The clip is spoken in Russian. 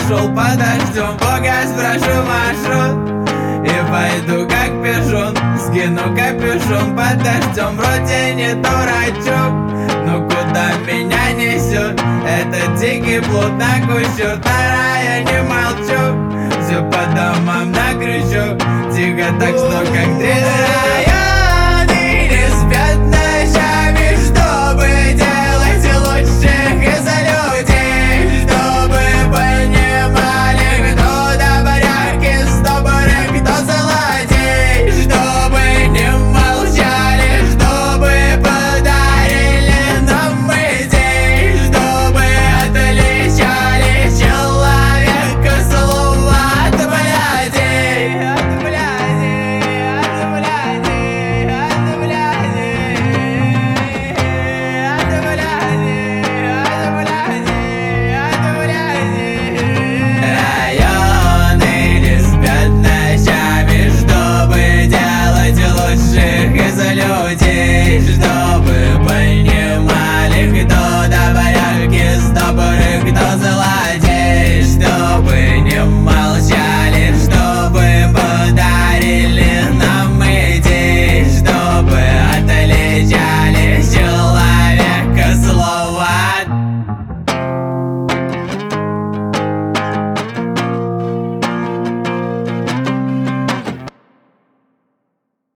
шел под дождем. Бога спрошу маршрут и пойду как пижон. Скину капюшон под дождем. Вроде не дурачок, но куда меня несет? Это дикий блуд на кучу. Я не молчу, все по домам на крючок. Тихо так, что как дрель.